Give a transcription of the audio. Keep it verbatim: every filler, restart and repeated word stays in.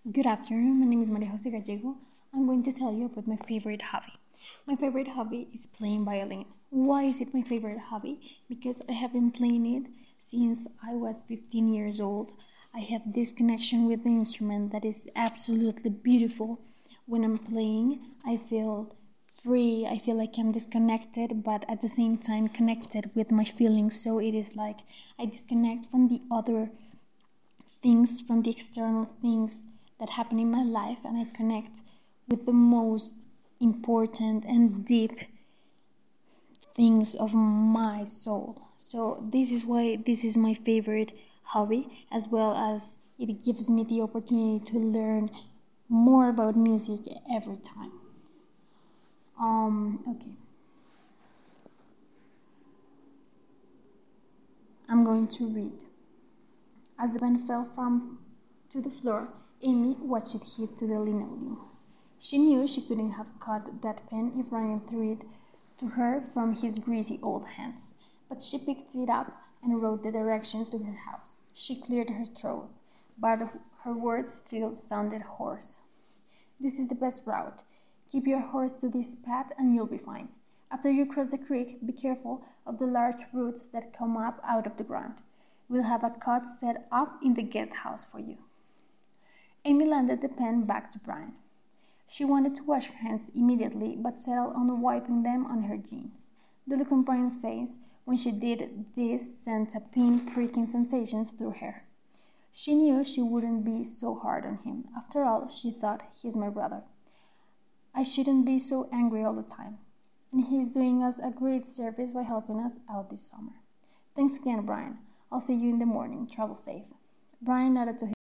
Good afternoon, my name is Maria Jose Gallego. I'm going to tell you about my favorite hobby. My favorite hobby is playing violin. Why is it my favorite hobby? Because I have been playing it since I was fifteen years old. I have this connection with the instrument that is absolutely beautiful. When I'm playing, I feel free, I feel like I'm disconnected, but at the same time connected with my feelings. So it is like I disconnect from the other things, from the external things that happen in my life, and I connect with the most important and deep things of my soul. So this is why this is my favorite hobby, as well as it gives me the opportunity to learn more about music every time. Um okay. I'm going to read. As the pen fell from to the floor, Amy watched it hit to the linoleum. She knew she couldn't have caught that pen if Ryan threw it to her from his greasy old hands, but she picked it up and wrote the directions to her house. She cleared her throat, but her words still sounded hoarse. This is the best route. Keep your horse to this path and you'll be fine. After you cross the creek, be careful of the large roots that come up out of the ground. We'll have a cot set up in the guest house for you. Amy handed the pen back to Brian. She wanted to wash her hands immediately, but settled on wiping them on her jeans. The look on Brian's face when she did this sent a pin-pricking sensation through her. She knew she wouldn't be so hard on him. After all, she thought, he's my brother. I shouldn't be so angry all the time. And he's doing us a great service by helping us out this summer. Thanks again, Brian. I'll see you in the morning. Travel safe. Brian nodded to